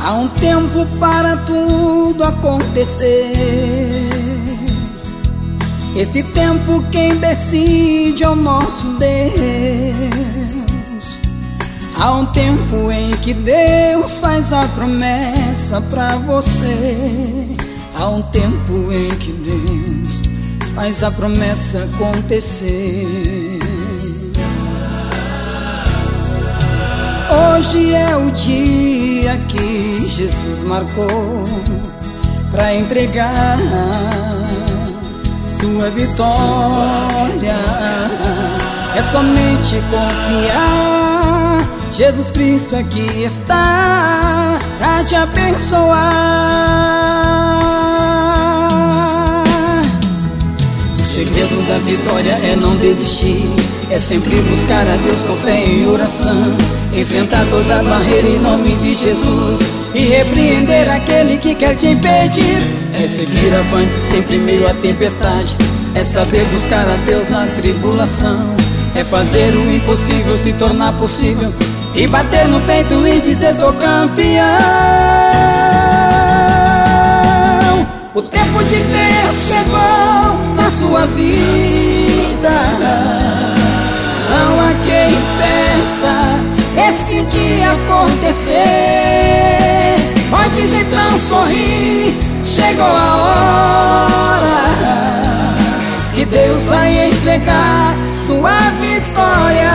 Há um tempo para tudo acontecer. Esse tempo quem decide é o nosso Deus. Há um tempo em que Deus faz a promessa pra você. Há um tempo em que Deus faz a promessa acontecer. Hoje é o dia que Jesus marcou pra entregar sua vitória. É somente confiar, Jesus Cristo aqui está pra te abençoar. O segredo da vitória é não desistir, é sempre buscar a Deus com fé em oração, enfrentar toda barreira em nome de Jesus e repreender aquele que quer te impedir. É seguir avante sempre em meio à tempestade, é saber buscar a Deus na tribulação, é fazer o impossível se tornar possível e bater no peito e dizer sou campeão. O tempo de Deus chegou na sua vida. Não há quem impeça esse dia acontecer. Podes então sorrir, chegou a hora que Deus vai entregar sua vitória.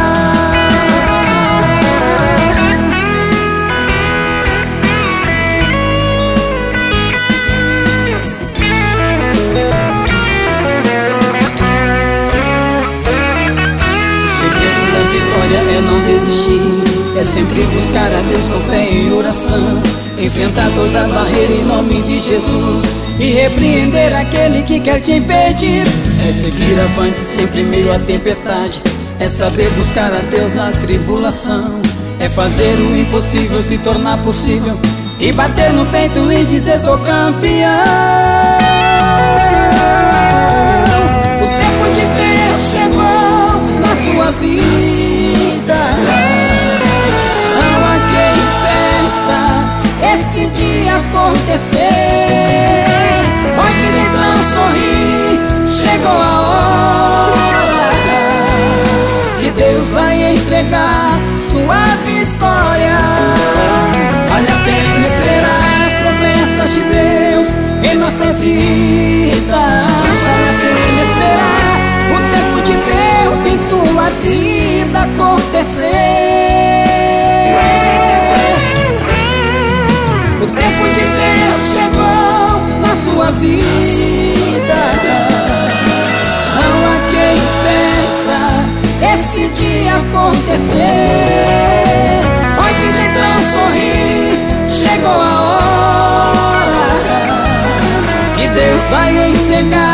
É não desistir, é sempre buscar a Deus com fé em oração, enfrentar toda barreira em nome de Jesus e repreender aquele que quer te impedir. É seguir avante sempre em meio à tempestade, é saber buscar a Deus na tribulação, é fazer o impossível se tornar possível e bater no peito e dizer sou campeão. O tempo de Deus chegou na sua vida. Não há quem impeça esse dia acontecer. Podes então sorrir, chegou a hora que Deus vai entregar sua vitória. Vale a pena esperar as promessas de Deus em nossas vidas. Vale a pena esperar o tempo de Deus em tua vida acontecer. O tempo de Deus chegou na sua vida. Não há quem impeça esse dia acontecer. Podes então sorrir, chegou a hora que Deus vai entregar